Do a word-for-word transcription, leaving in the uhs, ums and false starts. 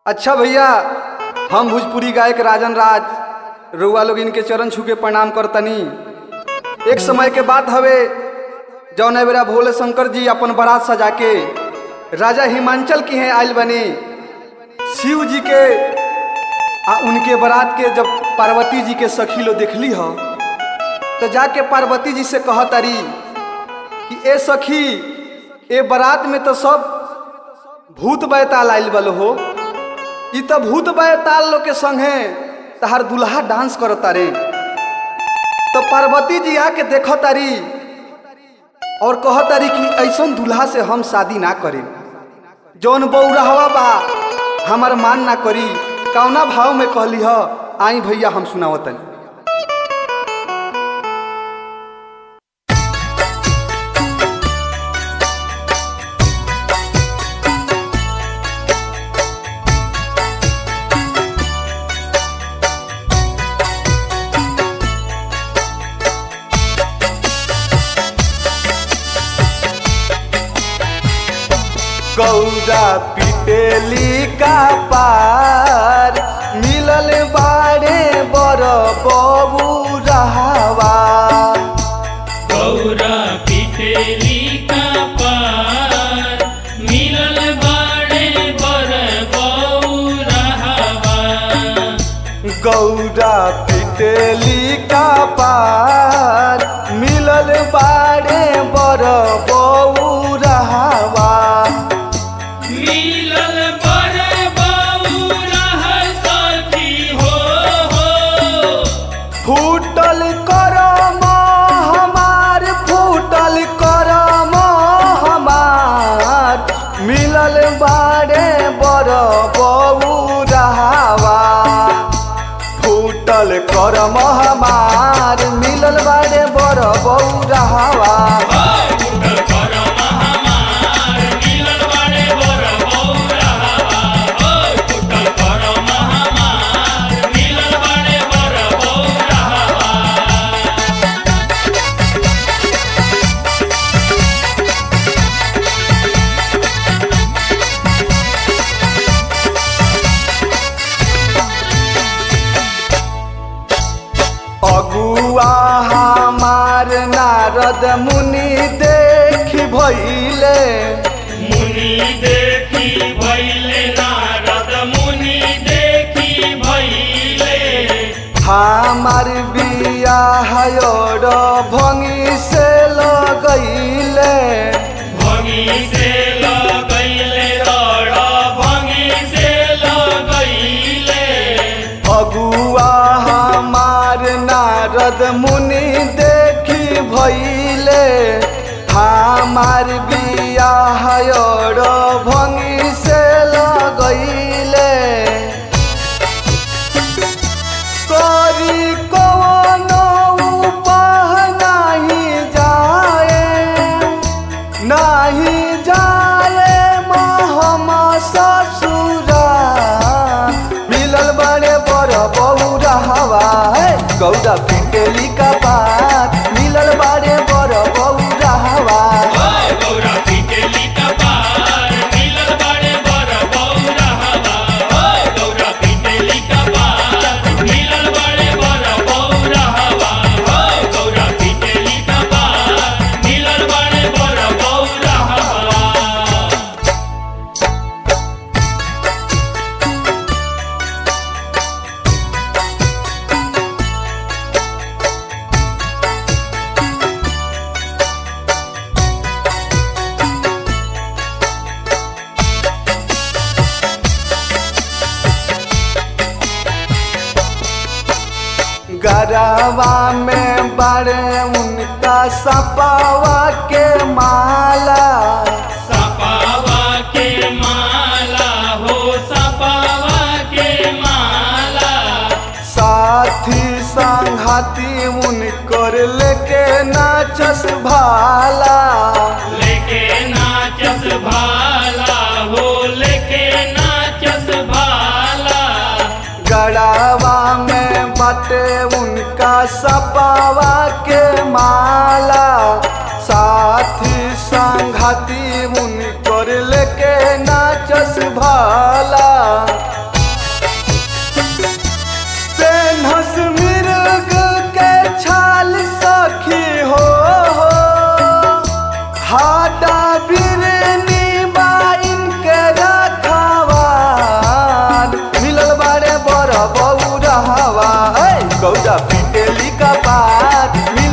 अच्छा भैया, हम भोजपुरी गायक राजन राज रउआ लोग इनके चरण छू के प्रणाम करतनी। एक समय के बात हवे जौन बेरा भोले शंकर जी अपन बारात सजा के राजा हिमांचल की हैं आयल बने। शिव जी के आ उनके बारात के जब पार्वती जी के सखी लो देखली हो तो जाके पार्वती जी से कह तारी कि ए सखी, ए बारात में तो सब भूत बैताल आयल बल हो, ई तो भूत बैताल लोग के संगे तहार दुल्हा डांस करता रे। तो पार्वती जी आके देख तारी और कह तारी कि ऐसा दुल्हा से हम शादी ना करें, जौन बौरहवा बा हमार मान ना करी। कौना भाव में कहली ह, आई भैया हम सुनावतनी। गौरा पिटेली का पार मिलल बाड़े बर बबू रहवा। गौरा पिटेली का पार मिलल बाड़े बर बबू रहवा। गौरा पिटेली का पार मिलल बाड़े बर बबू रहवा। मिलल बड़े बबू रह सखी हो हो। फूटल करम हमार, फूटल करम हमार, मिलल बाड़े बर बबू रहवा। फूटल करम हमार, मिलल बाड़े बर बबू रहवा। अगुआ हमार नारद मुनि देखी भइले, मुनि देखी भइले, नारद मुनि देखी भइले। हमार बियाह और भंगी से लगैले, भंगी से लगैले, रण भंगी से लगैले। अगुआ हमार नारद मुनि देखी भइले, हमार बियाह और भंगी से लगैले। करी कवनो उपाय नाही जाए, नाही जाए हम ससुरा। मिलल बड़े बर बबू रहवा। गौरा पिटेली का पात मिलल बाड़े बर बबू रहवा। गौरा पिटेली का पार मिलल बाड़े बर बबू रहवा। गौरा पिटेली का पार मिलल बाड़े बर बबू रहवा। गौरा पिटेली का पार मिलल बाड़े बर बबू रहवा। गरवा में बड़े उनका सपावा के माला। सपावा के माला हो, सपावा के माला। साथी संघाती उनकर लेके नाचस भाला। लेके नाचस भाला हो, लेके नाचस भाला। गड़ावा में बटे उनका सपावा के माला। साथी संघाती उनकर लेके नाचस भाला। कपार